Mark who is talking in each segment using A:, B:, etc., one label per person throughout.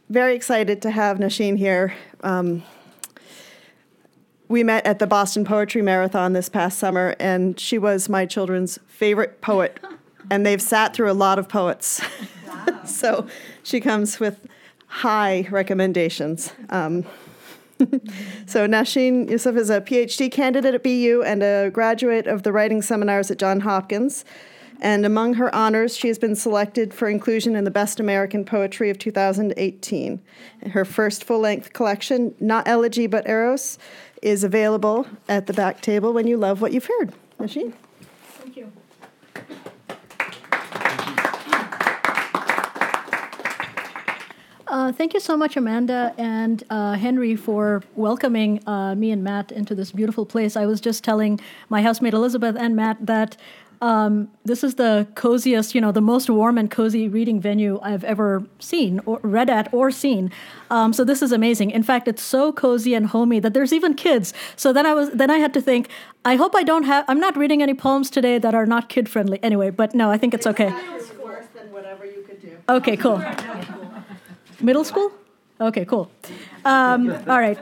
A: very excited to have Nosheen here. We met at the Boston Poetry Marathon this past summer, and she was my children's favorite poet, and they've sat through a lot of poets. Wow. So she comes with high recommendations. So Nosheen Yusuf is a PhD candidate at BU and a graduate of the writing seminars at Johns Hopkins. And among her honors, she has been selected for inclusion in the Best American Poetry of 2018. Her first full-length collection, Not Elegy But Eros, is available at the back table when you love what you've heard. Nosheen?
B: Thank you. Thank you so much, Amanda and Henry, for welcoming me and Matt into this beautiful place. I was just telling my housemate Elizabeth and Matt that this is the coziest, the most warm and cozy reading venue I've ever seen or read at or seen. So this is amazing. In fact, it's so cozy and homey that there's even kids. So then I had to think, I hope I'm not reading any poems today that are not kid friendly. Anyway, but no, I think it's okay.
A: It's worse than whatever you could do.
B: Okay, cool. Middle school? Okay, cool. All right.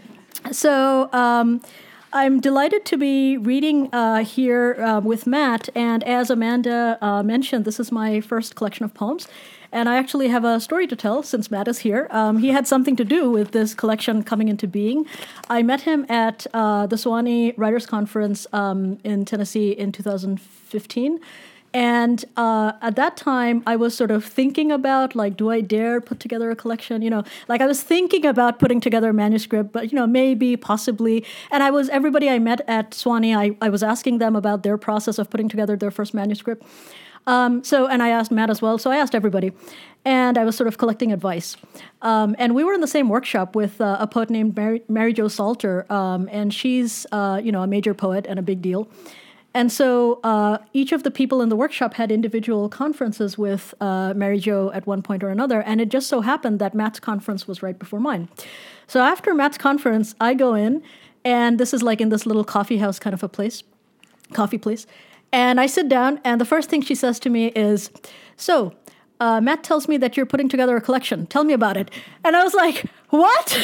B: So I'm delighted to be reading here with Matt. And as Amanda mentioned, this is my first collection of poems. And I actually have a story to tell since Matt is here. He had something to do with this collection coming into being. I met him at the Sewanee Writers Conference in Tennessee in 2015. And at that time, I was sort of thinking about, do I dare put together a collection? I was thinking about putting together a manuscript, but, maybe, possibly. And everybody I met at Sewanee, I was asking them about their process of putting together their first manuscript. And I asked Matt as well. So I asked everybody. And I was sort of collecting advice. And we were in the same workshop with a poet named Mary Jo Salter. And she's, a major poet and a big deal. And so each of the people in the workshop had individual conferences with Mary Jo at one point or another, and it just so happened that Matt's conference was right before mine. So after Matt's conference, I go in, and this is like in this little coffee house kind of a place, coffee place, and I sit down, and the first thing she says to me is, so, Matt tells me that you're putting together a collection. Tell me about it. And I was like, what?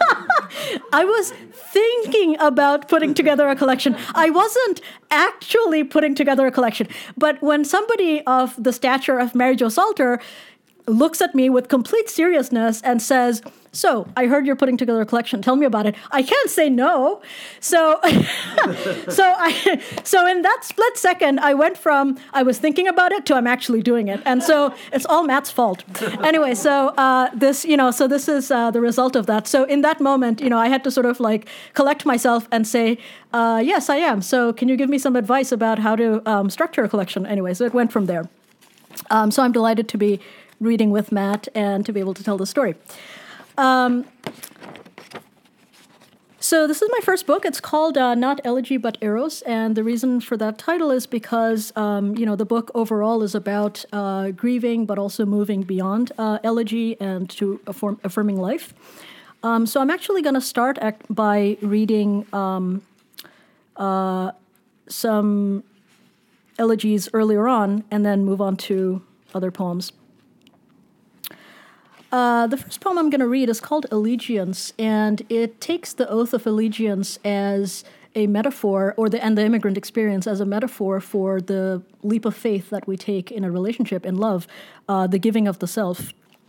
B: I was thinking about putting together a collection. I wasn't actually putting together a collection. But when somebody of the stature of Mary Jo Salter looks at me with complete seriousness and says, so, I heard you're putting together a collection. Tell me about it. I can't say no. So, so in that split second, I went from I was thinking about it to I'm actually doing it. And so it's all Matt's fault. Anyway, so this is the result of that. So in that moment, I had to sort of collect myself and say, yes, I am. So can you give me some advice about how to structure a collection? Anyway, so it went from there. So I'm delighted to be reading with Matt and to be able to tell the story. So this is my first book. It's called Not Elegy But Eros, and the reason for that title is because, the book overall is about grieving, but also moving beyond elegy and to affirming life. So I'm actually going to start by reading some elegies earlier on, and then move on to other poems. The first poem I'm going to read is called Allegiance, and it takes the oath of allegiance as a metaphor, and the immigrant experience as a metaphor for the leap of faith that we take in a relationship, in love, the giving of the self.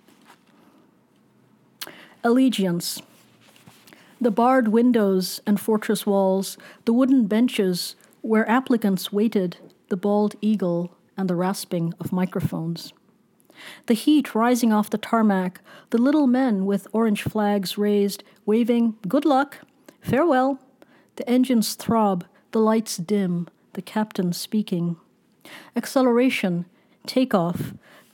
B: Allegiance. The barred windows and fortress walls, the wooden benches where applicants waited, the bald eagle and the rasping of microphones. The heat rising off the tarmac, the little men with orange flags raised, waving, good luck, farewell. The engines throb, the lights dim, the captain speaking. Acceleration, takeoff.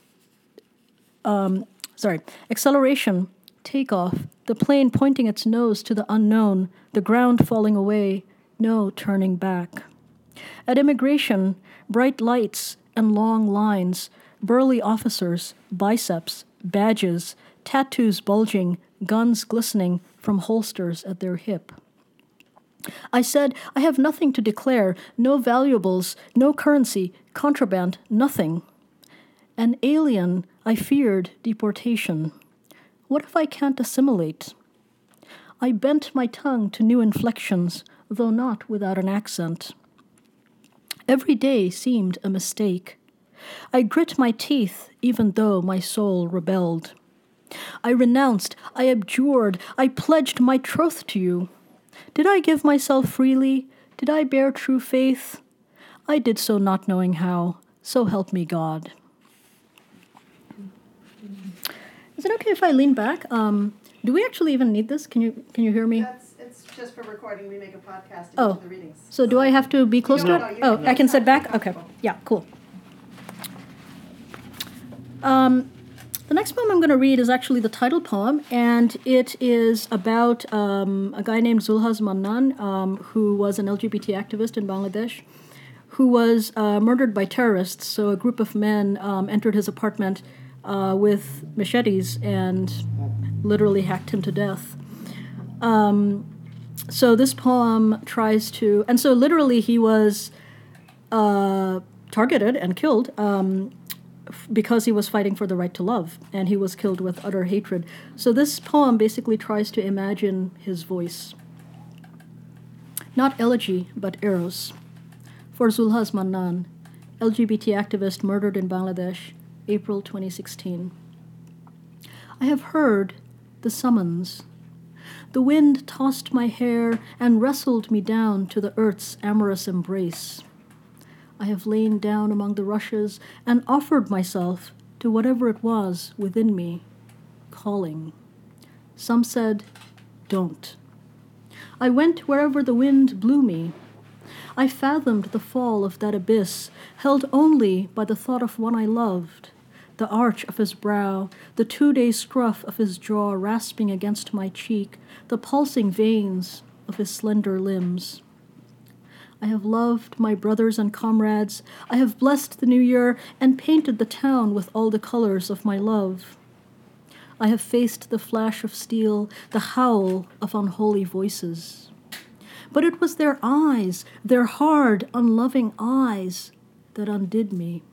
B: Acceleration, takeoff, the plane pointing its nose to the unknown, the ground falling away, no turning back. At immigration, bright lights and long lines, burly officers, biceps, badges, tattoos bulging, guns glistening from holsters at their hip. I said, I have nothing to declare, no valuables, no currency, contraband, nothing. An alien, I feared deportation. What if I can't assimilate? I bent my tongue to new inflections, though not without an accent. Every day seemed a mistake. I grit my teeth, even though my soul rebelled. I renounced, I abjured, I pledged my troth to you. Did I give myself freely? Did I bear true faith? I did so not knowing how, so help me God. Is it okay if I lean back? Do we actually even need this? Can you hear me?
A: It's just for recording. We make a podcast and
B: Oh,
A: do the readings.
B: so do I have to be close to
A: No,
B: it?
A: no, you
B: Oh,
A: can-
B: I can sit back?
A: You're
B: Okay,
A: comfortable.
B: yeah, cool. The next poem I'm going to read is actually the title poem, and it is about a guy named Zulhaz Mannan, who was an LGBT activist in Bangladesh, who was murdered by terrorists. So a group of men entered his apartment with machetes and literally hacked him to death. So this poem tries to, and so literally he was targeted and killed because he was fighting for the right to love, and he was killed with utter hatred. So this poem basically tries to imagine his voice. Not elegy, but eros. For Zulhaz Mannan, LGBT activist murdered in Bangladesh, April 2016. I have heard the summons. The wind tossed my hair and wrestled me down to the earth's amorous embrace. I have lain down among the rushes and offered myself to whatever it was within me, calling. Some said, don't. I went wherever the wind blew me. I fathomed the fall of that abyss, held only by the thought of one I loved, the arch of his brow, the 2-day scruff of his jaw rasping against my cheek, the pulsing veins of his slender limbs. I have loved my brothers and comrades. I have blessed the new year and painted the town with all the colors of my love. I have faced the flash of steel, the howl of unholy voices. But it was their eyes, their hard, unloving eyes, that undid me.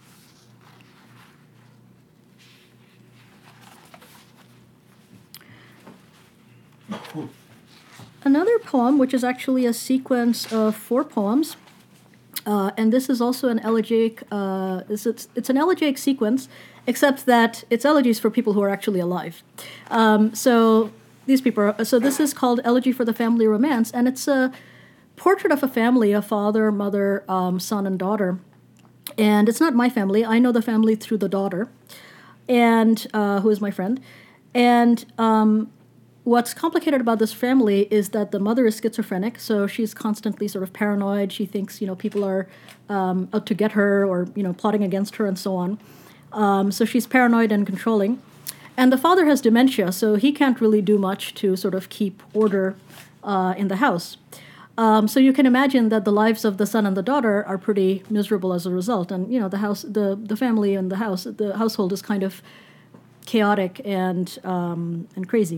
B: Another poem, which is actually a sequence of 4 poems, and this is also an elegiac. It's an elegiac sequence, except that it's elegies for people who are actually alive. So these people. So this is called Elegy for the Family Romance, and it's a portrait of a family: a father, mother, son, and daughter. And it's not my family. I know the family through the daughter, and who is my friend. And what's complicated about this family is that the mother is schizophrenic, so she's constantly sort of paranoid. She thinks, people are out to get her or, plotting against her and so on. So she's paranoid and controlling. And the father has dementia, so he can't really do much to sort of keep order in the house. So you can imagine that the lives of the son and the daughter are pretty miserable as a result. And, the house, the family and the household is kind of chaotic and crazy.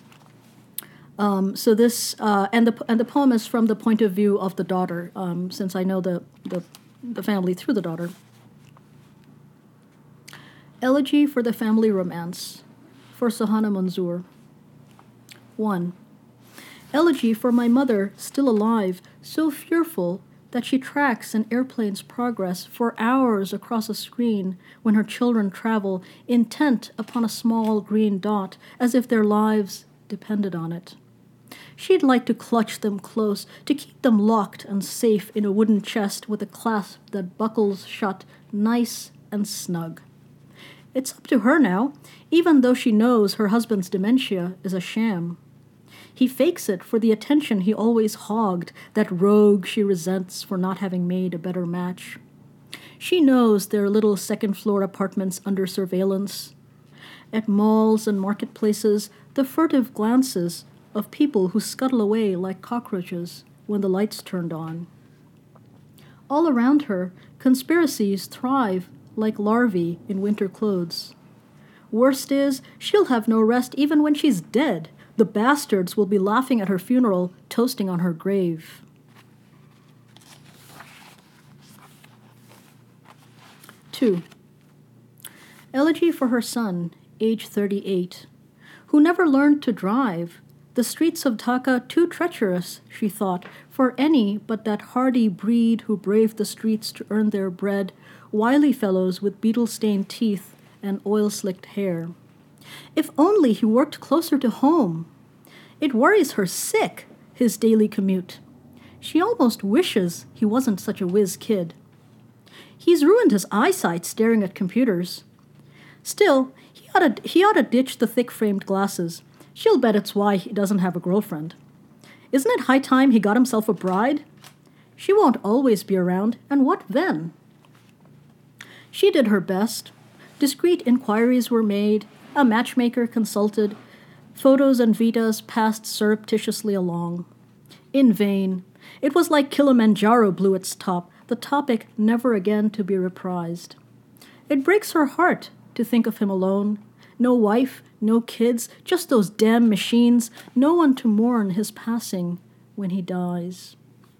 B: So this and the poem is from the point of view of the daughter, since I know the family through the daughter. Elegy for the Family Romance, for Sohana Manzoor. 1. Elegy for my mother, still alive, so fearful that she tracks an airplane's progress for hours across a screen when her children travel, intent upon a small green dot, as if their lives depended on it. She'd like to clutch them close, to keep them locked and safe in a wooden chest with a clasp that buckles shut nice and snug. It's up to her now, even though she knows her husband's dementia is a sham. He fakes it for the attention he always hogged, that rogue she resents for not having made a better match. She knows their little second-floor apartments under surveillance. At malls and marketplaces, the furtive glances of people who scuttle away like cockroaches when the lights turned on. All around her, conspiracies thrive like larvae in winter clothes. Worst is, she'll have no rest even when she's dead. The bastards will be laughing at her funeral, toasting on her grave. 2. Elegy for her son, age 38, who never learned to drive. The streets of Dhaka too treacherous, she thought, for any but that hardy breed who braved the streets to earn their bread, wily fellows with beetle-stained teeth and oil-slicked hair. If only he worked closer to home. It worries her sick, his daily commute. She almost wishes he wasn't such a whiz kid. He's ruined his eyesight staring at computers. Still, he ought to ditch the thick-framed glasses. She'll bet it's why he doesn't have a girlfriend. Isn't it high time he got himself a bride? She won't always be around, and what then? She did her best. Discreet inquiries were made, a matchmaker consulted, photos and vitas passed surreptitiously along. In vain. It was like Kilimanjaro blew its top, the topic never again to be reprised. It breaks her heart to think of him alone. No wife, no kids, just those damn machines, no one to mourn his passing when he dies.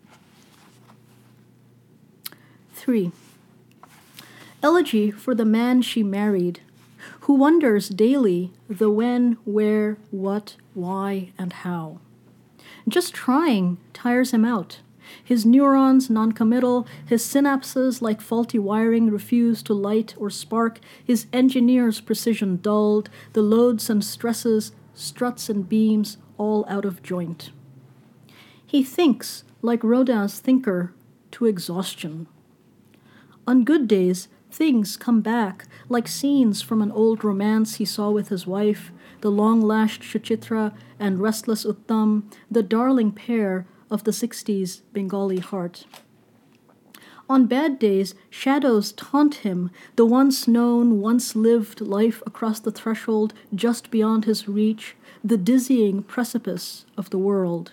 B: 3. Elegy for the man she married, who wonders daily the when, where, what, why, and how. Just trying tires him out. His neurons noncommittal, his synapses like faulty wiring refuse to light or spark, his engineer's precision dulled, the loads and stresses, struts and beams all out of joint. He thinks like Rodin's thinker to exhaustion. On good days, things come back like scenes from an old romance he saw with his wife, the long-lashed Suchitra and restless Uttam, the darling pair of the 60s Bengali heart. On bad days, shadows taunt him, the once known, once lived life across the threshold just beyond his reach, the dizzying precipice of the world.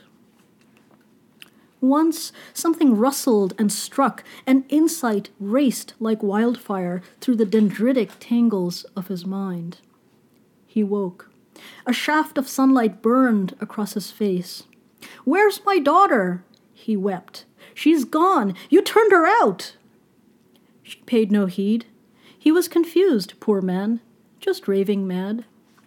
B: Once something rustled and struck, and insight raced like wildfire through the dendritic tangles of his mind. He woke. A shaft of sunlight burned across his face. "Where's my daughter?" he wept. "She's gone. You turned her out." She paid no heed. He was confused, poor man, just raving mad.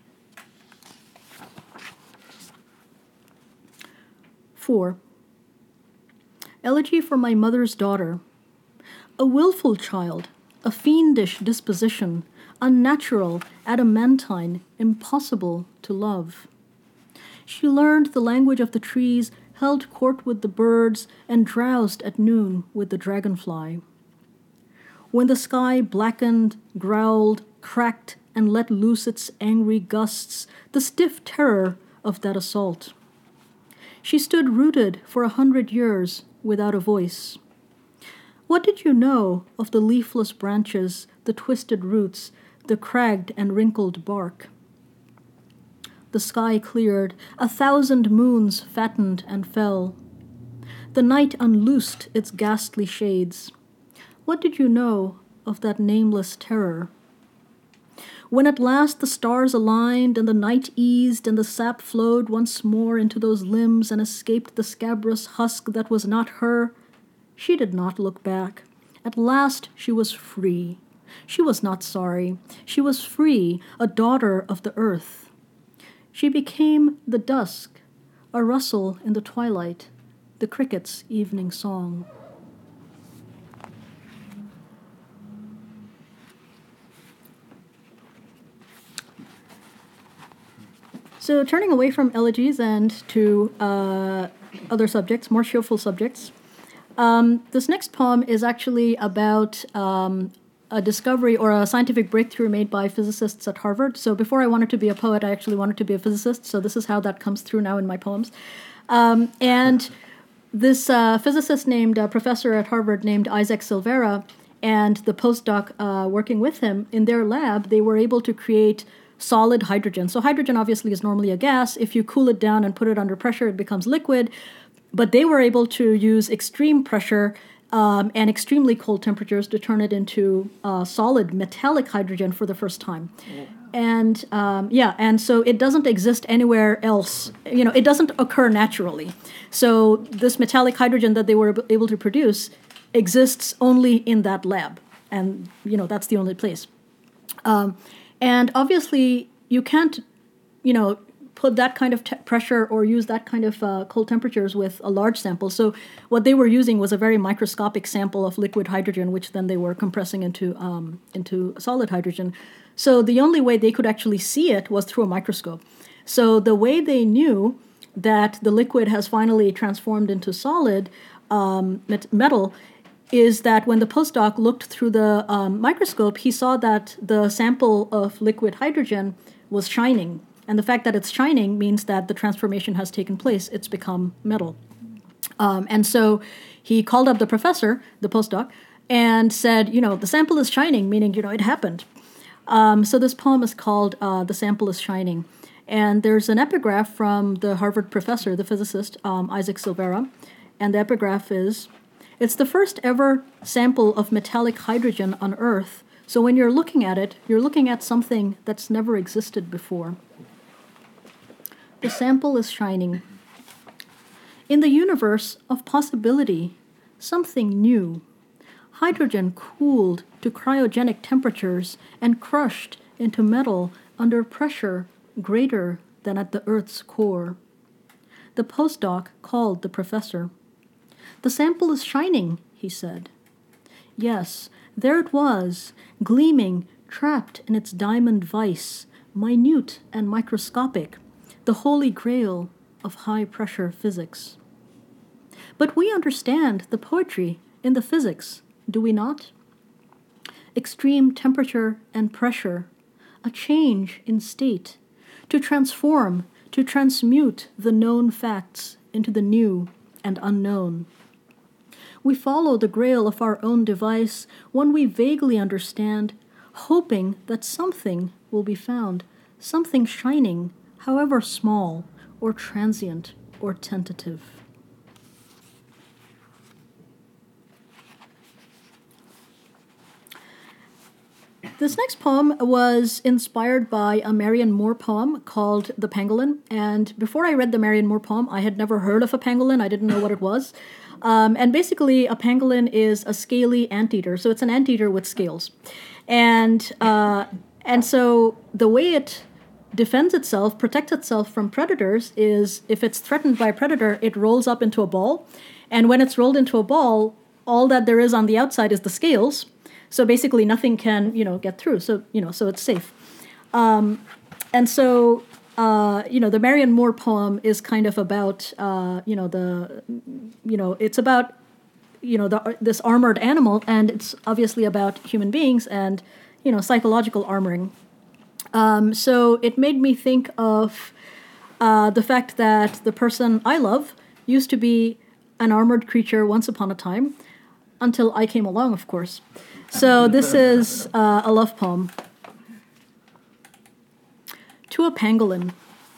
B: 4. Elegy for my mother's daughter. A willful child, a fiendish disposition, unnatural, adamantine, impossible to love. She learned the language of the trees, held court with the birds, and drowsed at noon with the dragonfly. When the sky blackened, growled, cracked, and let loose its angry gusts, the stiff terror of that assault. She stood rooted for 100 years without a voice. What did you know of the leafless branches, the twisted roots, the cracked and wrinkled bark? The sky cleared, 1,000 moons fattened and fell. The night unloosed its ghastly shades. What did you know of that nameless terror? When at last the stars aligned and the night eased and the sap flowed once more into those limbs and escaped the scabrous husk that was not her, she did not look back. At last she was free. She was not sorry. She was free, a daughter of the earth. She became the dusk, a rustle in the twilight, the cricket's evening song. So turning away from elegies and to other subjects, more cheerful subjects, this next poem is actually about a discovery or a scientific breakthrough made by physicists at Harvard. So before I wanted to be a poet, I actually wanted to be a physicist. So this is how that comes through now in my poems. And this physicist named, professor at Harvard named Isaac Silvera, and the postdoc working with him, in their lab, they were able to create solid hydrogen. So hydrogen obviously is normally a gas. If you cool it down and put it under pressure, it becomes liquid. But they were able to use extreme pressure and extremely cold temperatures to turn it into solid metallic hydrogen for the first time. And and so it doesn't exist anywhere else. You know, it doesn't occur naturally. So this metallic hydrogen that they were able to produce exists only in that lab. And, you know, that's the only place. And obviously, you can't put that kind of pressure or use that kind of cold temperatures with a large sample. So what they were using was a very microscopic sample of liquid hydrogen, which then they were compressing into solid hydrogen. So the only way they could actually see it was through a microscope. So the way they knew that the liquid has finally transformed into solid metal is that when the postdoc looked through the microscope, he saw that the sample of liquid hydrogen was shining. And the fact that it's shining means that the transformation has taken place. It's become metal. And so he called up the professor, the postdoc, and said, the sample is shining, meaning, it happened. So this poem is called The Sample is Shining. And there's an epigraph from the Harvard professor, the physicist, Isaac Silvera. And the epigraph is, "It's the first ever sample of metallic hydrogen on Earth. So when you're looking at it, you're looking at something that's never existed before." The sample is shining. In the universe of possibility, something new. Hydrogen cooled to cryogenic temperatures and crushed into metal under pressure greater than at the Earth's core. The postdoc called the professor. "The sample is shining," he said. Yes, there it was, gleaming, trapped in its diamond vise, minute and microscopic, the holy grail of high-pressure physics. But we understand the poetry in the physics, do we not? Extreme temperature and pressure, a change in state, to transform, to transmute the known facts into the new and unknown. We follow the grail of our own device, one we vaguely understand, hoping that something will be found, something shining, however small or transient or tentative. This next poem was inspired by a Marion Moore poem called The Pangolin. And before I read the Marion Moore poem, I had never heard of a pangolin. I didn't know what it was. And basically, a pangolin is a scaly anteater. So it's an anteater with scales. And so the way it defends itself, protects itself from predators, is if it's threatened by a predator, it rolls up into a ball. And when it's rolled into a ball, all that there is on the outside is the scales. So basically nothing can, get through. So, so it's safe. And so, the Marion Moore poem is kind of about, it's about, this armored animal, and it's obviously about human beings and, psychological armoring. So it made me think of the fact that the person I love used to be an armored creature once upon a time, until I came along, of course. So this is a love poem. To a Pangolin.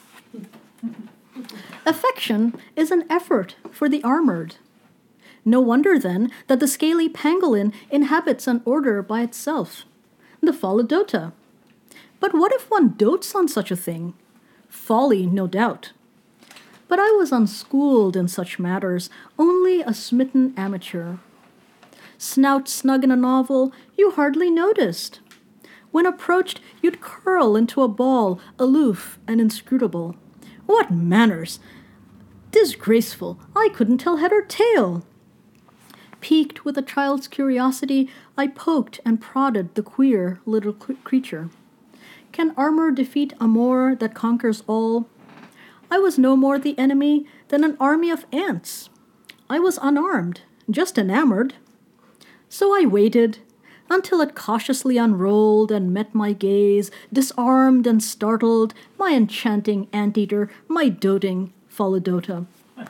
B: Affection is an effort for the armored. No wonder, then, that the scaly pangolin inhabits an order by itself, the Pholidota. But what if one dotes on such a thing? Folly, no doubt. But I was unschooled in such matters, only a smitten amateur. Snout snug in a novel, you hardly noticed. When approached, you'd curl into a ball, aloof and inscrutable. What manners! Disgraceful, I couldn't tell head or tail. Piqued with a child's curiosity, I poked and prodded the queer little creature. Can armor defeat amour that conquers all? I was no more the enemy than an army of ants. I was unarmed, just enamored. So I waited until it cautiously unrolled and met my gaze, disarmed and startled, my enchanting anteater, my doting Pholidota.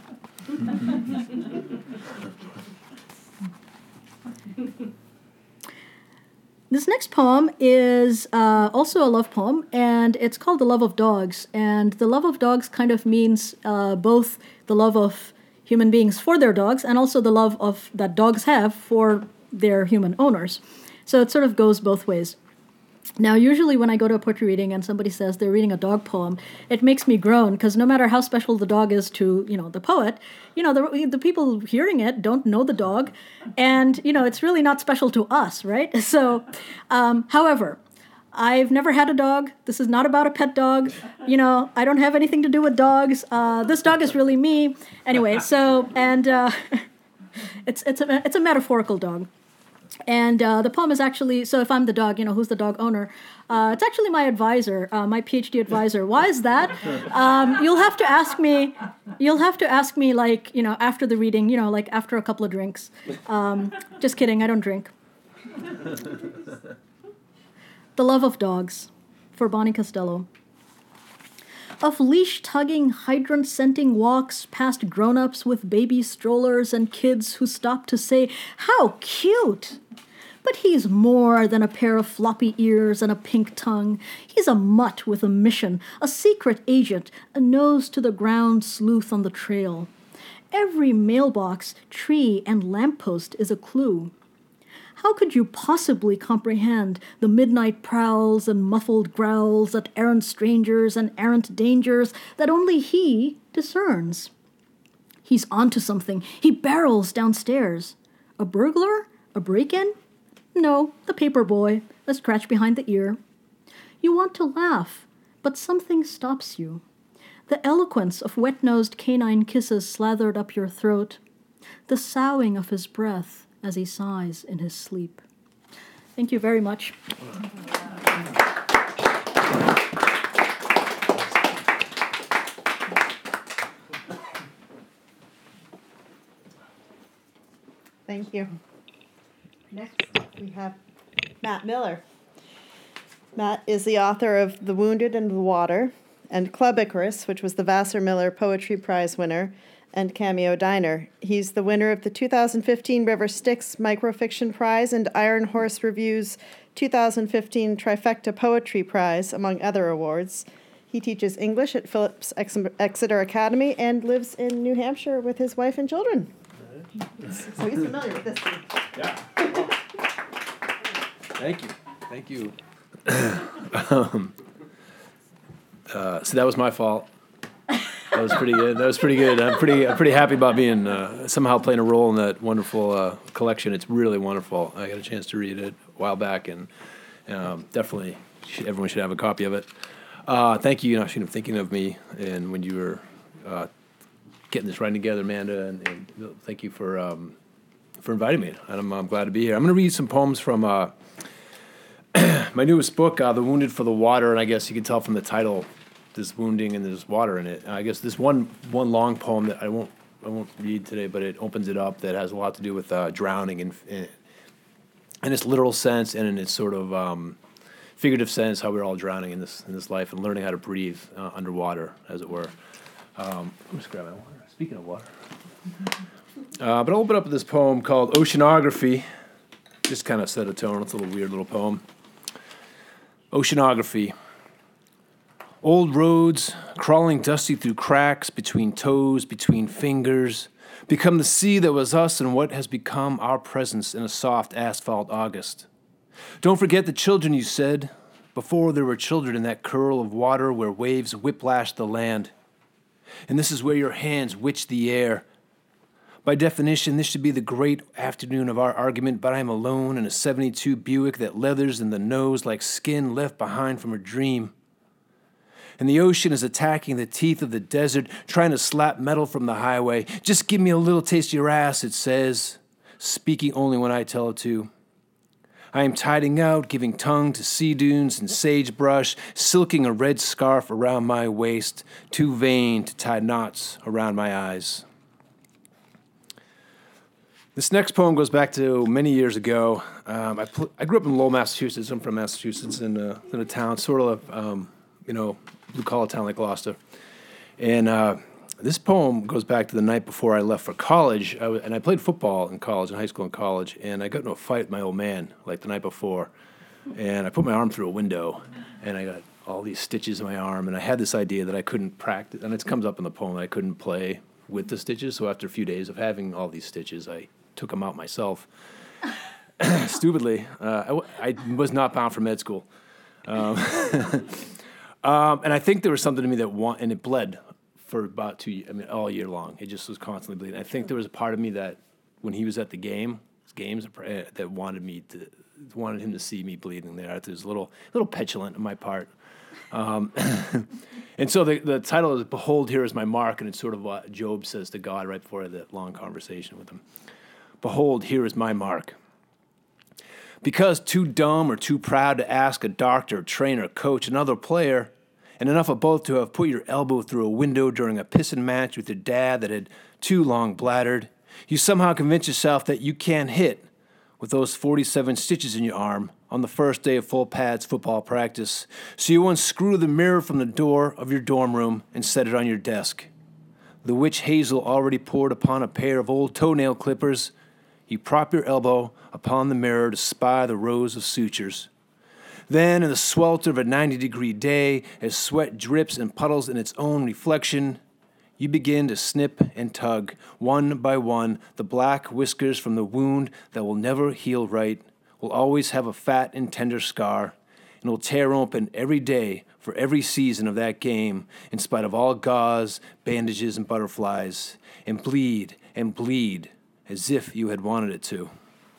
B: This next poem is also a love poem, and it's called The Love of Dogs. And the love of dogs kind of means both the love of human beings for their dogs and also the love of that dogs have for their human owners. So it sort of goes both ways. Now, usually when I go to a poetry reading and somebody says they're reading a dog poem, it makes me groan, because no matter how special the dog is to, the poet, the people hearing it don't know the dog, and, it's really not special to us, right? So, however, I've never had a dog. This is not about a pet dog. You know, I don't have anything to do with dogs. This dog is really me. Anyway, so, and it's a metaphorical dog. And the poem is actually, so if I'm the dog, you know, who's the dog owner? It's actually my advisor, my PhD advisor. Why is that? You'll have to ask me, like, you know, after the reading, you know, like after a couple of drinks. Just kidding, I don't drink. The Love of Dogs, for Bonnie Costello. Of leash-tugging, hydrant-scenting walks past grown-ups with baby strollers and kids who stop to say, "How cute!" But he's more than a pair of floppy ears and a pink tongue. He's a mutt with a mission, a secret agent, a nose-to-the-ground sleuth on the trail. Every mailbox, tree, and lamppost is a clue. How could you possibly comprehend the midnight prowls and muffled growls at errant strangers and errant dangers that only he discerns? He's onto something. He barrels downstairs. A burglar? A break-in? No, the paper boy, a scratch behind the ear. You want to laugh, but something stops you. The eloquence of wet-nosed canine kisses slathered up your throat. The soughing of his breath as he sighs in his sleep. Thank you very much.
A: Thank you. Next, we have Matt Miller. Matt is the author of The Wounded and the Water and Club Icarus, which was the Vassar Miller Poetry Prize winner, and Cameo Diner. He's the winner of the 2015 River Styx Microfiction Prize and Iron Horse Review's 2015 Trifecta Poetry Prize, among other awards. He teaches English at Phillips Exeter Academy and lives in New Hampshire with his wife and children. So he's familiar with this one.
C: Yeah. Thank you. Thank you. So that was my fault. That was pretty good. I'm pretty happy about being somehow playing a role in that wonderful collection. It's really wonderful. I got a chance to read it a while back, and definitely everyone should have a copy of it. Thank you, thinking of me, and when you were getting this writing together, Amanda, and thank you for inviting me. And I'm glad to be here. I'm going to read some poems from my newest book, The Wounded for the Water, and I guess you can tell from the title, there's wounding and there's water in it. I guess this one long poem that I won't read today, but it opens it up, that has a lot to do with drowning in its literal sense and in its sort of figurative sense, how we're all drowning in this life and learning how to breathe underwater, as it were. I'm just grabbing water. Speaking of water. But I'll open up with this poem called Oceanography. Just kind of set a tone. It's a little weird little poem. Oceanography. Old roads, crawling dusty through cracks, between toes, between fingers, become the sea that was us and what has become our presence in a soft asphalt August. Don't forget the children, you said, before there were children in that curl of water where waves whiplashed the land. And this is where your hands witch the air. By definition, this should be the great afternoon of our argument, but I am alone in a 72 Buick that leathers in the nose like skin left behind from a dream. And the ocean is attacking the teeth of the desert, trying to slap metal from the highway. Just give me a little taste of your ass, it says, speaking only when I tell it to. I am tiding out, giving tongue to sea dunes and sagebrush, silking a red scarf around my waist, too vain to tie knots around my eyes. This next poem goes back to many years ago. I grew up in Lowell, Massachusetts. I'm from Massachusetts, in a town, sort of, blue-collar town like Gloucester. And this poem goes back to the night before I left for college. And I played football in college, in high school and college, and I got into a fight with my old man, like the night before. And I put my arm through a window, and I got all these stitches in my arm, and I had this idea that I couldn't practice, and it comes up in the poem, that I couldn't play with the stitches. So after a few days of having all these stitches, I took them out myself. Stupidly. I was not bound for med school. And I think there was something to me and it bled for about 2 years, all year long. It just was constantly bleeding. I think there was a part of me that when he was at the games, that wanted me wanted him to see me bleeding there. It was a little petulant on my part. And so the title is "Behold, here is my mark," and it's sort of what Job says to God right before that long conversation with him. Behold, here is my mark. Because too dumb or too proud to ask a doctor, trainer, coach, another player, and enough of both to have put your elbow through a window during a pissin' match with your dad that had too long bladdered, you somehow convince yourself that you can't hit with those 47 stitches in your arm on the first day of full pads football practice. So you unscrew the mirror from the door of your dorm room and set it on your desk. The witch hazel already poured upon a pair of old toenail clippers. You prop your elbow upon the mirror to spy the rows of sutures. Then, in the swelter of a 90-degree day, as sweat drips and puddles in its own reflection, you begin to snip and tug, one by one, the black whiskers from the wound that will never heal right, will always have a fat and tender scar, and will tear open every day for every season of that game, in spite of all gauze, bandages, and butterflies, and bleed, as if you had wanted it to.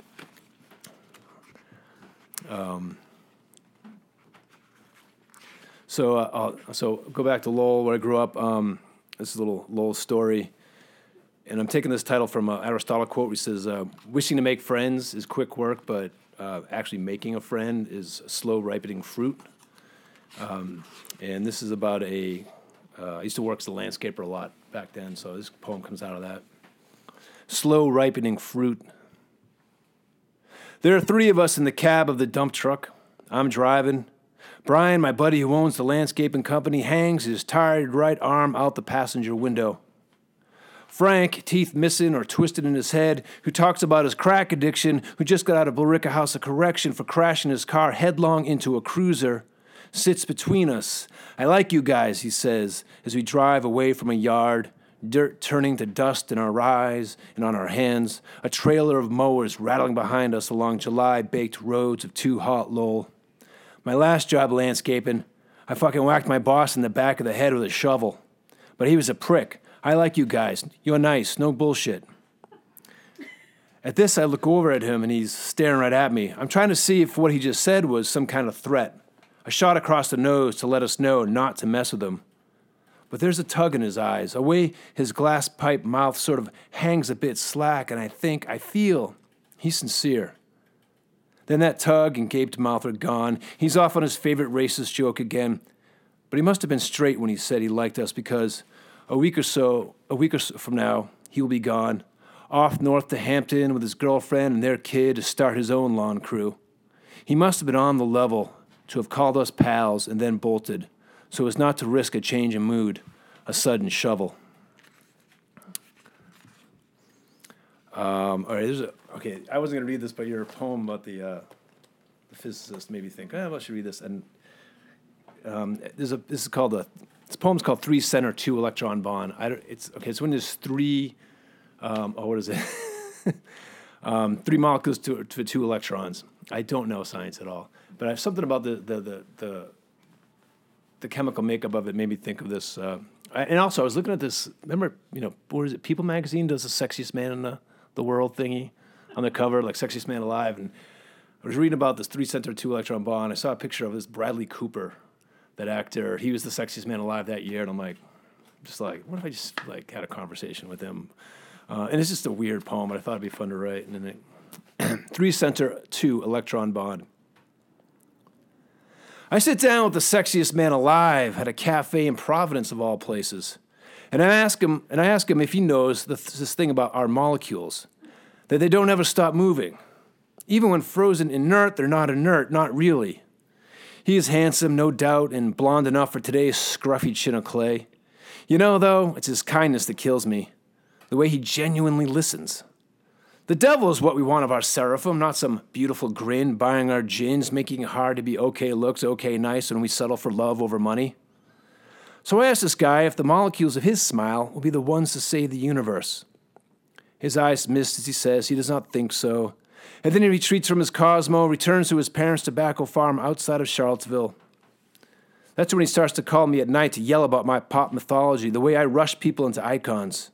C: So go back to Lowell, where I grew up. This is a little Lowell story. And I'm taking this title from an Aristotle quote, where he says, wishing to make friends is quick work, but actually making a friend is slow ripening fruit. And this is about I used to work as a landscaper a lot back then, so this poem comes out of that. Slow ripening fruit. There are 3 of us in the cab of the dump truck. I'm driving. Brian, my buddy who owns the landscaping company, hangs his tired right arm out the passenger window. Frank, teeth missing or twisted in his head, who talks about his crack addiction, who just got out of Billerica House of Correction for crashing his car headlong into a cruiser, sits between us. I like you guys, he says, as we drive away from a yard, dirt turning to dust in our eyes and on our hands, a trailer of mowers rattling behind us along July-baked roads of too hot Lowell. My last job landscaping, I fucking whacked my boss in the back of the head with a shovel. But he was a prick. I like you guys. You're nice. No bullshit. At this, I look over at him, and he's staring right at me. I'm trying to see if what he just said was some kind of threat. A shot across the nose to let us know not to mess with him. But there's a tug in his eyes, a way his glass pipe mouth sort of hangs a bit slack, and I feel he's sincere. Then that tug and gaped mouth are gone. He's off on his favorite racist joke again. But he must have been straight when he said he liked us, because a week or so from now, he will be gone, off north to Hampton with his girlfriend and their kid to start his own lawn crew. He must have been on the level to have called us pals and then bolted, so as not to risk a change in mood, a sudden shovel. All right, okay, I wasn't going to read this, but your poem about the physicist made me think, I should read this. And this poem's called 3 center 2 electron bond. It's when there's 3, what is it? 3 molecules to 2 electrons. I don't know science at all, but I have something about the chemical makeup of it made me think of this. And also, I was looking at this. Remember, what is it? People magazine does the sexiest man in the world thingy on the cover, like sexiest man alive. And I was reading about this 3 center 2 electron bond. I saw a picture of this Bradley Cooper, that actor. He was the sexiest man alive that year, and I'm like, what if I just had a conversation with him? And it's just a weird poem, but I thought it'd be fun to write. And then 3 center 2 electron bond. I sit down with the sexiest man alive at a cafe in Providence, of all places. And I ask him if he knows this thing about our molecules, that they don't ever stop moving. Even when frozen inert, they're not inert, not really. He is handsome, no doubt, and blonde enough for today's scruffy chin of clay. Though, it's his kindness that kills me, the way he genuinely listens. The devil is what we want of our seraphim, not some beautiful grin, buying our gins, making it hard to be okay looks, okay nice when we settle for love over money. So I asked this guy if the molecules of his smile will be the ones to save the universe. His eyes mist as he says he does not think so. And then he retreats from his Cosmo, returns to his parents' tobacco farm outside of Charlottesville. That's when he starts to call me at night to yell about my pop mythology, the way I rush people into icons.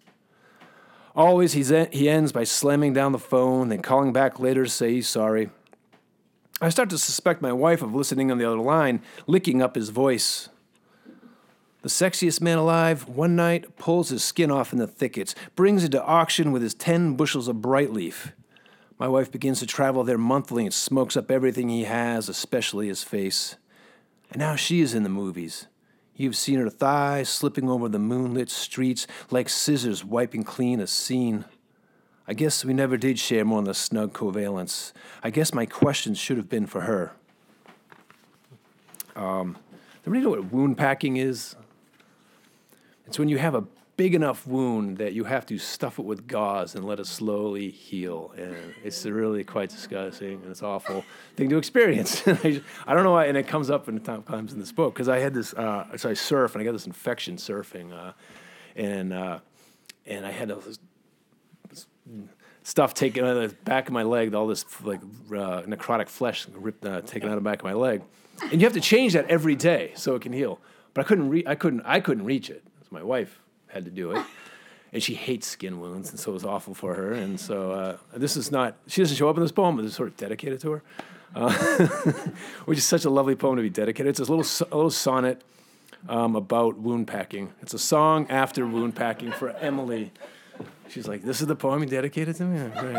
C: Always he ends by slamming down the phone, then calling back later to say he's sorry. I start to suspect my wife of listening on the other line, licking up his voice. The sexiest man alive, one night, pulls his skin off in the thickets, brings it to auction with his 10 bushels of bright leaf. My wife begins to travel there monthly and smokes up everything he has, especially his face. And now she is in the movies. You've seen her thighs slipping over the moonlit streets like scissors wiping clean a scene. I guess we never did share more than the snug covalence. I guess my questions should have been for her. Everybody know what wound packing is? It's when you have a big enough wound that you have to stuff it with gauze and let it slowly heal. And it's really quite disgusting, and it's an awful thing to experience. I don't know why, and it comes up times in this book, because I had this, so I surf, and I got this infection surfing, and I had this stuff taken out of the back of my leg, all this necrotic flesh taken out of the back of my leg. And you have to change that every day so it can heal. But I couldn't reach it. So my wife had to do it, and she hates skin wounds, and so it was awful for her. And so this is not, she doesn't show up in this poem, but it's sort of dedicated to her, which is such a lovely poem to be dedicated. It's a little sonnet about wound packing. It's a song after wound packing for Emily. She's like, "This is the poem you dedicated to me."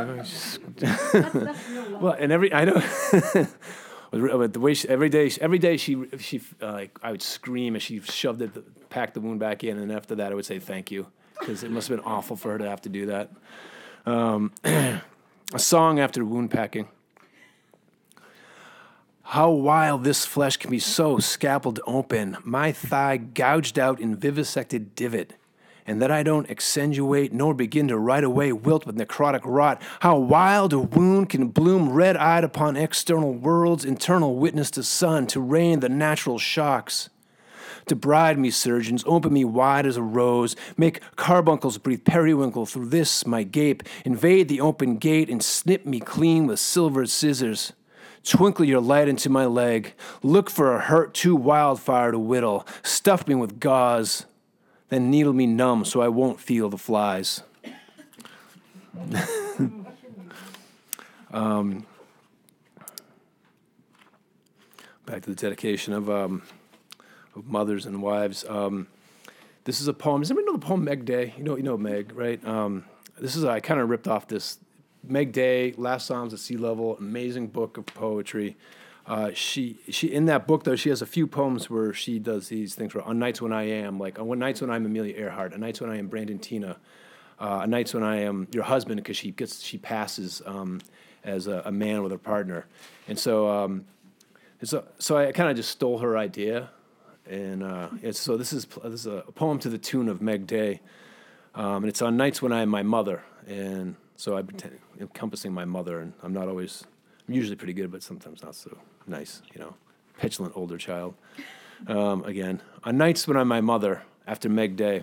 C: Well, and I know. But the way every day she I would scream as she packed the wound back in, and after that I would say thank you, because it must have been awful for her to have to do that. A song after wound packing. How wild this flesh can be so scalpeled open, my thigh gouged out in vivisected divot, and that I don't accentuate nor begin to right away wilt with necrotic rot. How wild a wound can bloom red-eyed upon external worlds, internal witness to sun, to rain the natural shocks. To bride me, surgeons, open me wide as a rose, make carbuncles breathe periwinkle through this my gape, invade the open gate and snip me clean with silvered scissors. Twinkle your light into my leg, look for a hurt too wildfire to whittle, stuff me with gauze, then needle me numb so I won't feel the flies. Back to the dedication of mothers and wives. This is a poem. Does anybody know the poem Meg Day? You know Meg, right? I kind of ripped off this. Meg Day, Last Psalms at Sea Level, amazing book of poetry. She in that book, though, she has a few poems where she does these things where on nights when I am, like on nights when I'm Amelia Earhart, on nights when I am Brandon Tina, on nights when I am your husband, because she passes as a man with a partner. And so I kind of just stole her idea. And so this is a poem to the tune of Meg Day. And it's on nights when I am my mother. And so I'm encompassing my mother, and I'm usually pretty good, but sometimes not so nice, petulant older child. Again, on nights when I'm my mother, after Meg Day,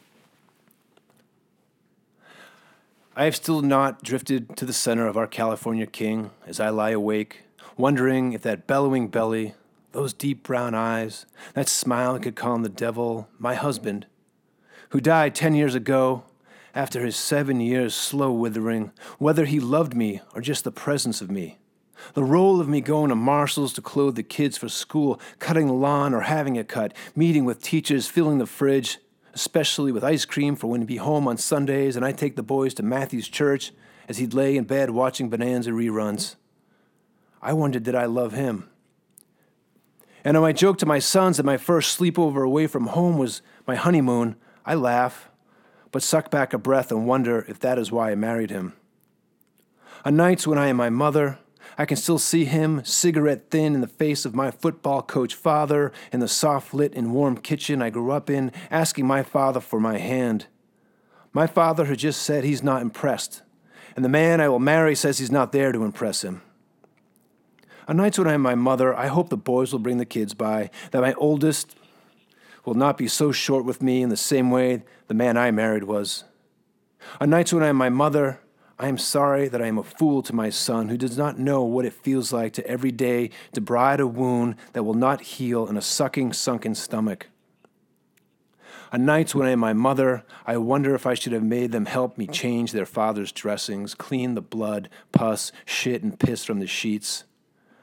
C: I have still not drifted to the center of our California king as I lie awake, wondering if that bellowing belly, those deep brown eyes, that smile could calm the devil, my husband, who died 10 years ago, after his 7 years slow withering, whether he loved me or just the presence of me. The role of me going to Marshall's to clothe the kids for school, cutting the lawn or having it cut, meeting with teachers, filling the fridge, especially with ice cream for when he'd be home on Sundays and I'd take the boys to Matthew's church as he'd lay in bed watching Bonanza reruns. I wondered, did I love him? And when I joke to my sons that my first sleepover away from home was my honeymoon, I laugh, but suck back a breath and wonder if that is why I married him. On nights when I am my mother, I can still see him, cigarette thin, in the face of my football coach father, in the soft-lit and warm kitchen I grew up in, asking my father for my hand. My father had just said he's not impressed, and the man I will marry says he's not there to impress him. On nights when I am my mother, I hope the boys will bring the kids by, that my oldest will not be so short with me in the same way the man I married was. On nights when I am my mother, I am sorry that I am a fool to my son who does not know what it feels like to every day debride a wound that will not heal in a sucking, sunken stomach. On nights when I am my mother, I wonder if I should have made them help me change their father's dressings, clean the blood, pus, shit, and piss from the sheets.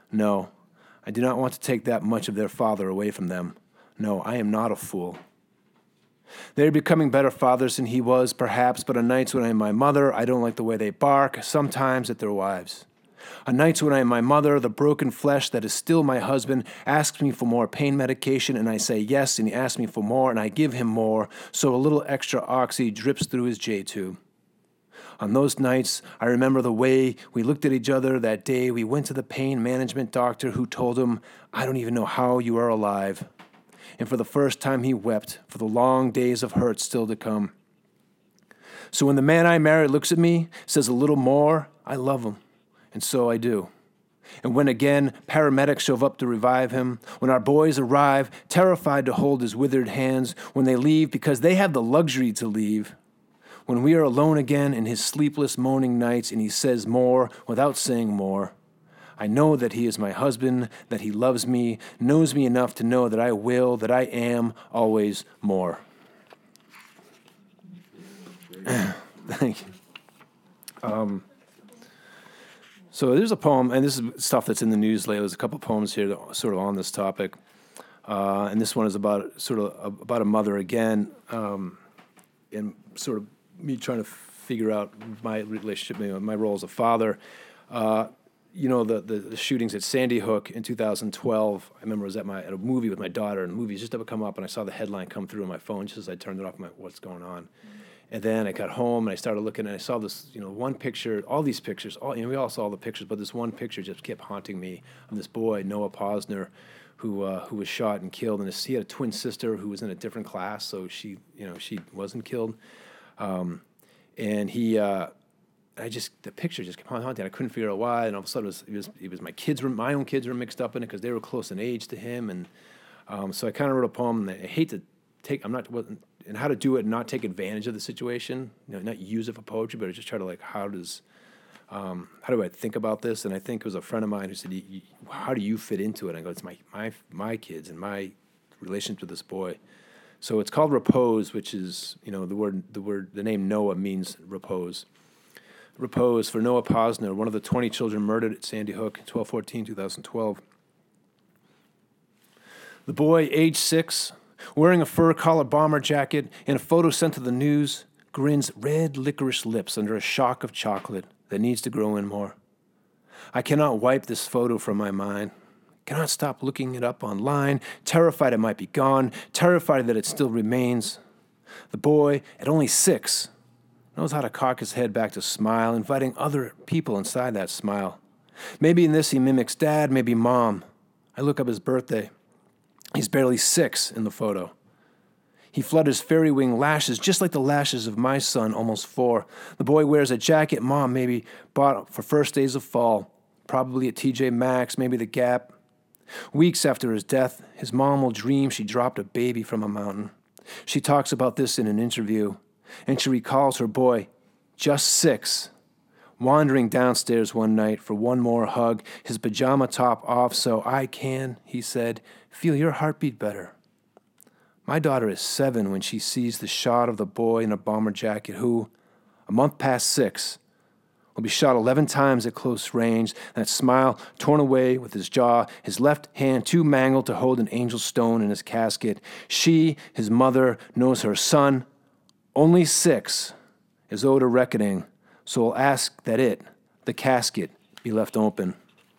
C: No, I do not want to take that much of their father away from them. No, I am not a fool. They are becoming better fathers than he was, perhaps, but on nights when I am my mother, I don't like the way they bark, sometimes at their wives. On nights when I am my mother, the broken flesh that is still my husband asks me for more pain medication, and I say yes, and he asks me for more, and I give him more, so a little extra oxy drips through his J-tube. On those nights, I remember the way we looked at each other that day we went to the pain management doctor who told him, I don't even know how you are alive. And for the first time he wept for the long days of hurt still to come. So when the man I married looks at me, says a little more, I love him. And so I do. And when again paramedics show up to revive him, when our boys arrive, terrified to hold his withered hands, when they leave because they have the luxury to leave, when we are alone again in his sleepless moaning nights and he says more without saying more, I know that he is my husband, that he loves me, knows me enough to know that I will, that I am always more. Thank you. So there's a poem, and this is stuff that's in the news lately. There's a couple poems here that are sort of on this topic. And this one is about about a mother again, and sort of me trying to figure out my relationship, my role as a father. The shootings at Sandy Hook in 2012. I remember I was at a movie with my daughter, and the movie just come up, and I saw the headline come through on my phone just as I turned it off. What's going on? And then I got home and I started looking, and I saw this, one picture, all these pictures, we all saw the pictures, but this one picture just kept haunting me of this boy, Noah Posner, who was shot and killed, and he had a twin sister who was in a different class, so she wasn't killed, and the picture just kept haunting. I couldn't figure out why, and all of a sudden it was my own kids were mixed up in it because they were close in age to him, and so I kind of wrote a poem that I hate to take. And how to do it and not take advantage of the situation, not use it for poetry, but I just try to how do I think about this? And I think it was a friend of mine who said, how do you fit into it? And I go, it's my kids and my relationship to this boy. So it's called Repose, which is, the name Noah means repose. Repose for Noah Posner, one of the 20 children murdered at Sandy Hook, 12/14/2012. The boy, age 6, wearing a fur collar bomber jacket in a photo sent to the news, grins red licorice lips under a shock of chocolate that needs to grow in more. I cannot wipe this photo from my mind. Cannot stop looking it up online, terrified it might be gone, terrified that it still remains. The boy, at only 6, knows how to cock his head back to smile, inviting other people inside that smile. Maybe in this he mimics Dad, maybe Mom. I look up his birthday. He's barely 6 in the photo. He flutters fairy wing lashes just like the lashes of my son, almost 4. The boy wears a jacket Mom maybe bought for first days of fall, probably at TJ Maxx, maybe the Gap. Weeks after his death, his mom will dream she dropped a baby from a mountain. She talks about this in an interview, and she recalls her boy, just 6, wandering downstairs one night for one more hug, his pajama top off so I can, he said, feel your heartbeat better. My daughter is 7 when she sees the shot of the boy in a bomber jacket who, a month past 6, will be shot 11 times at close range, that smile torn away with his jaw, his left hand too mangled to hold an angel stone in his casket. She, his mother, knows her son, only 6, is owed a reckoning, so will ask that the casket, be left open.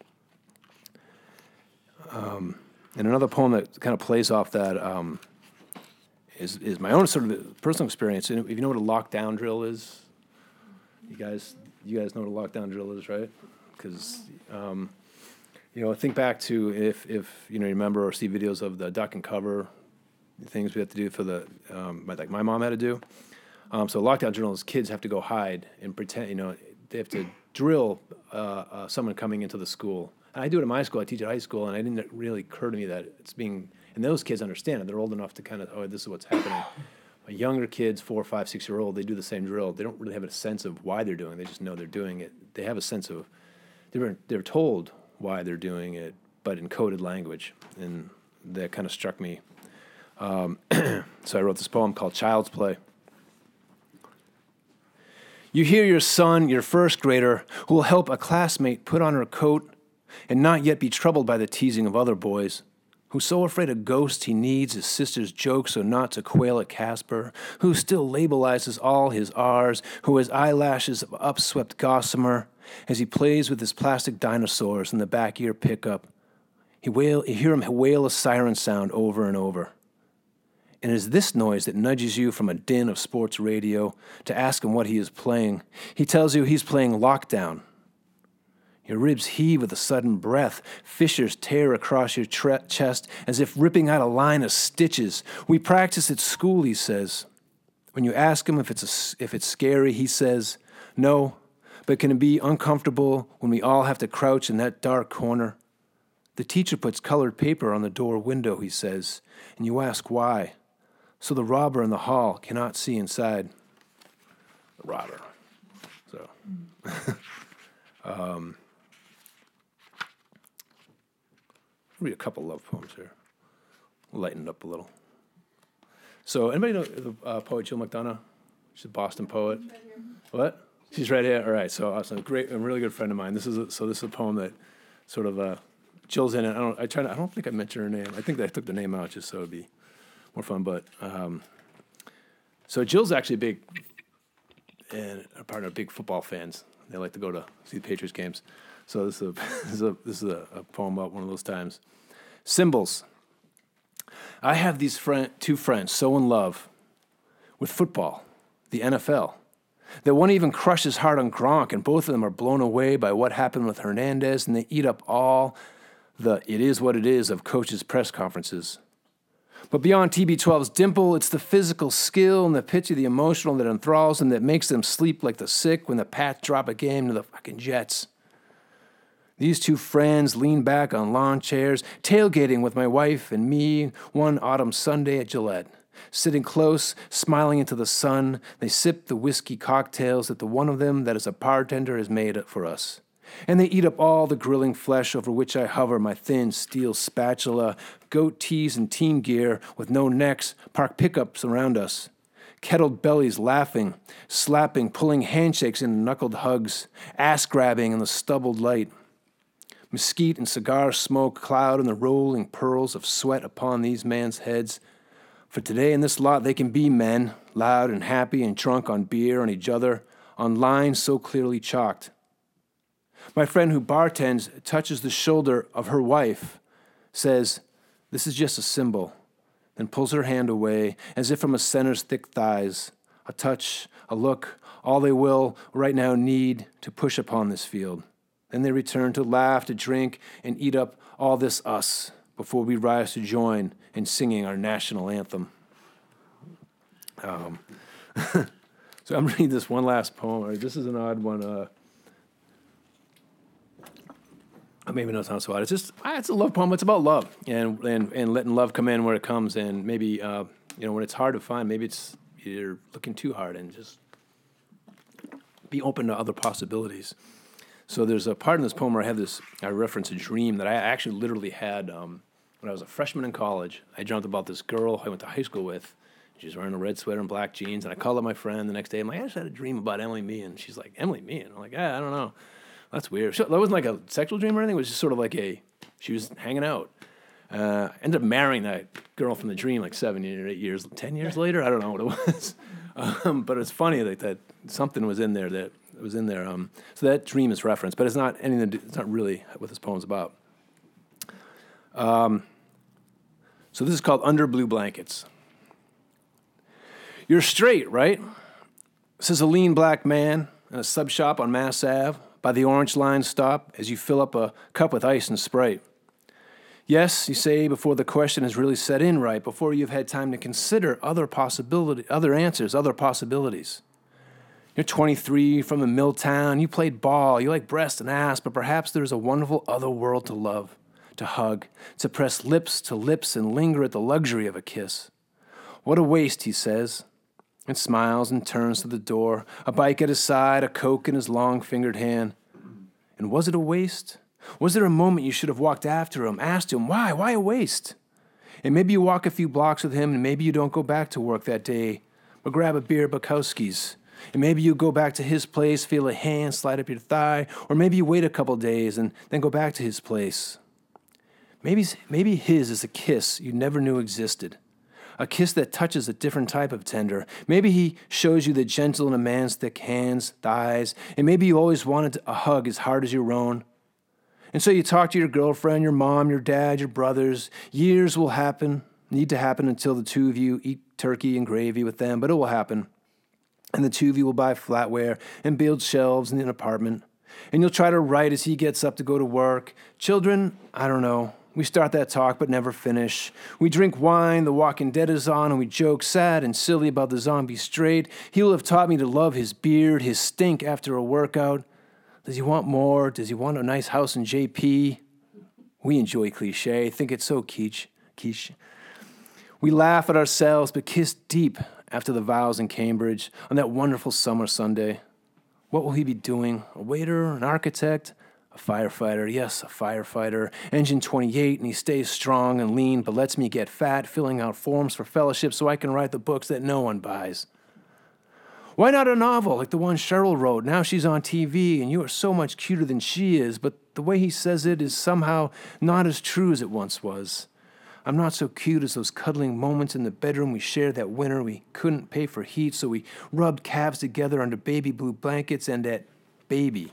C: And another poem that kind of plays off that is my own sort of personal experience. And if you know what a lockdown drill is, you guys know what a lockdown drill is, right? Because think back to if you remember or see videos of the duck and cover things we have to do for the like my mom had to do. So lockdown drill is kids have to go hide and pretend. They have to drill someone coming into the school. And I do it at my school. I teach at high school, and it didn't really occur to me that it's being. And those kids understand it. They're old enough to kind of, this is what's happening. Younger kids, 4, 5, 6-year-old, they do the same drill. They don't really have a sense of why they're doing it. They just know they're doing it. They have a sense of, they're told why they're doing it, but in coded language. And that kind of struck me. So I wrote this poem called Child's Play. You hear your son, your first grader, who will help a classmate put on her coat, and not yet be troubled by the teasing of other boys, who's so afraid of ghosts he needs his sister's jokes so not to quail at Casper, who still labelizes all his R's, who has eyelashes of upswept gossamer as he plays with his plastic dinosaurs in the back ear pickup. You hear him wail a siren sound over and over. And it is this noise that nudges you from a din of sports radio to ask him what he is playing. He tells you he's playing Lockdown. Your ribs heave with a sudden breath. Fissures tear across your chest as if ripping out a line of stitches. We practice at school, he says. When you ask him if it's scary, he says, no, but can it be uncomfortable when we all have to crouch in that dark corner? The teacher puts colored paper on the door window, he says, and you ask why. So the robber in the hall cannot see inside. The robber. So, read a couple love poems here. Lighten it up a little. So, anybody know the poet Jill McDonough? She's a Boston poet. What? She's right here. All right. So, awesome. Great. A really good friend of mine. This is a poem that sort of Jill's in it. I don't think I mentioned her name. I think that I took the name out just so it'd be more fun, but so Jill's actually big, and a partner of big football fans. They like to go to see the Patriots games. So this is a poem about one of those times. Symbols. I have these two friends so in love with football, the NFL, that one even crushes hard on Gronk, and both of them are blown away by what happened with Hernandez, and they eat up all the "it is what it is" of coaches' press conferences. But beyond TB12's dimple, it's the physical skill and the pitch of the emotional that enthralls them, that makes them sleep like the sick when the Pats drop a game to the fucking Jets. These two friends lean back on lawn chairs, tailgating with my wife and me one autumn Sunday at Gillette. Sitting close, smiling into the sun, they sip the whiskey cocktails that the one of them that is a bartender has made for us. And they eat up all the grilling flesh over which I hover my thin steel spatula, goat tees and team gear with no necks, park pickups around us. Kettled bellies laughing, slapping, pulling handshakes into knuckled hugs, ass-grabbing in the stubbled light. Mesquite and cigar smoke cloud in the rolling pearls of sweat upon these men's heads. For today in this lot they can be men, loud and happy and drunk on beer, on each other, on lines so clearly chalked. My friend who bartends touches the shoulder of her wife, says, "This is just a symbol," then pulls her hand away, as if from a center's thick thighs. A touch, a look, all they will right now need to push upon this field. Then they return to laugh, to drink, and eat up all this us before we rise to join in singing our national anthem. So I'm reading this one last poem. This is an odd one. Maybe not sound so odd. It's a love poem. It's about love and letting love come in where it comes. And maybe when it's hard to find, maybe it's you're looking too hard, and just be open to other possibilities. So there's a part in this poem where I reference a dream that I actually literally had when I was a freshman in college. I dreamt about this girl I went to high school with. She was wearing a red sweater and black jeans, and I called up my friend the next day. I'm like, I just had a dream about Emily Meehan. She's like, Emily Meehan? I'm like, I don't know. That's weird. That wasn't like a sexual dream or anything. It was just sort of like she was hanging out. Ended up marrying that girl from the dream like 7 or 8 years, 10 years later. I don't know what it was. But it's funny that something was in there that was in there. So that dream is referenced, but it's not anything. It's not really what this poem's about. So this is called Under Blue Blankets. You're straight, right? Says a lean black man in a sub shop on Mass Ave by the Orange Line stop as you fill up a cup with ice and Sprite. Yes, you say before the question has really set in right, before you've had time to consider other answers, other possibilities. You're 23, from a mill town, you played ball, you like breast and ass, but perhaps there's a wonderful other world to love, to hug, to press lips to lips and linger at the luxury of a kiss. What a waste, he says, and smiles and turns to the door, a bike at his side, a Coke in his long-fingered hand. And was it a waste? Was there a moment you should have walked after him, asked him, why a waste? And maybe you walk a few blocks with him, and maybe you don't go back to work that day, but grab a beer at Bukowski's, And maybe you go back to his place, feel a hand slide up your thigh, or maybe you wait a couple days and then go back to his place. Maybe his is a kiss you never knew existed, a kiss that touches a different type of tender. Maybe he shows you the gentle in a man's thick hands, thighs, and maybe you always wanted a hug as hard as your own. And so you talk to your girlfriend, your mom, your dad, your brothers. Years will need to happen until the two of you eat turkey and gravy with them, but it will happen. And the two of you will buy flatware and build shelves in an apartment. And you'll try to write as he gets up to go to work. Children, I don't know. We start that talk but never finish. We drink wine, The Walking Dead is on, and we joke sad and silly about the zombie straight. He will have taught me to love his beard, his stink after a workout. Does he want more? Does he want a nice house in JP? We enjoy cliche, think it's so quiche. We laugh at ourselves but kiss deep after the vows in Cambridge on that wonderful summer Sunday. What will he be doing? A waiter, an architect, a firefighter? Yes, a firefighter. Engine 28, and he stays strong and lean but lets me get fat, filling out forms for fellowship so I can write the books that no one buys. Why not a novel like the one Cheryl wrote? Now she's on TV, and you are so much cuter than she is, but the way he says it is somehow not as true as it once was. I'm not so cute as those cuddling moments in the bedroom we shared that winter. We couldn't pay for heat, so we rubbed calves together under baby blue blankets, and that baby.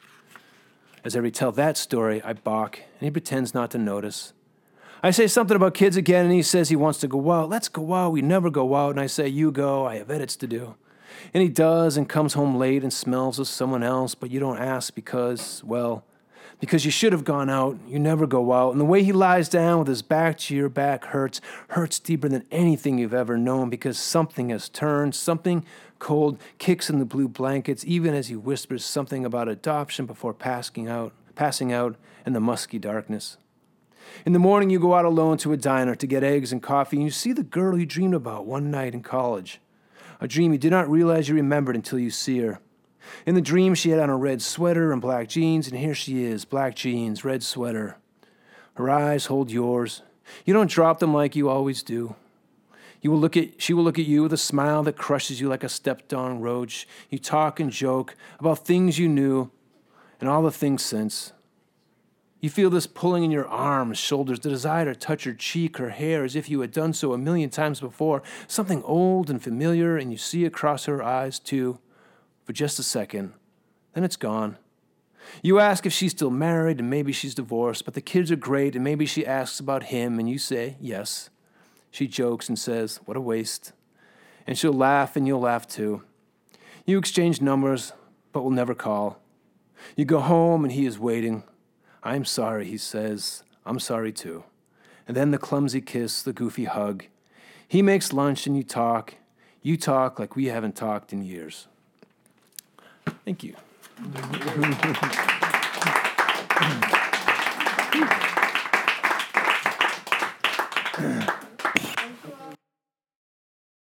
C: As I retell that story, I balk, and he pretends not to notice. I say something about kids again, and he says he wants to go out. Let's go out. We never go out. And I say, you go. I have edits to do. And he does and comes home late and smells of someone else, but you don't ask because you should have gone out. You never go out. And the way he lies down with his back to your back hurts deeper than anything you've ever known because something has turned, something cold kicks in the blue blankets, even as he whispers something about adoption before passing out in the musky darkness. In the morning, you go out alone to a diner to get eggs and coffee, and you see the girl you dreamed about one night in college. A dream you did not realize you remembered until you see her. In the dream, she had on a red sweater and black jeans, and here she is, black jeans, red sweater. Her eyes hold yours. You don't drop them like you always do. She will look at you with a smile that crushes you like a stepped-on roach. You talk and joke about things you knew and all the things since. You feel this pulling in your arms, shoulders, the desire to touch her cheek, her hair, as if you had done so a million times before, something old and familiar, and you see it cross her eyes too, for just a second. Then it's gone. You ask if she's still married, and maybe she's divorced, but the kids are great, and maybe she asks about him, and you say, yes. She jokes and says, what a waste. And she'll laugh, and you'll laugh too. You exchange numbers, but will never call. You go home, and he is waiting. I'm sorry, he says. I'm sorry too. And then the clumsy kiss, the goofy hug. He makes lunch and you talk. You talk like we haven't talked in years. Thank you.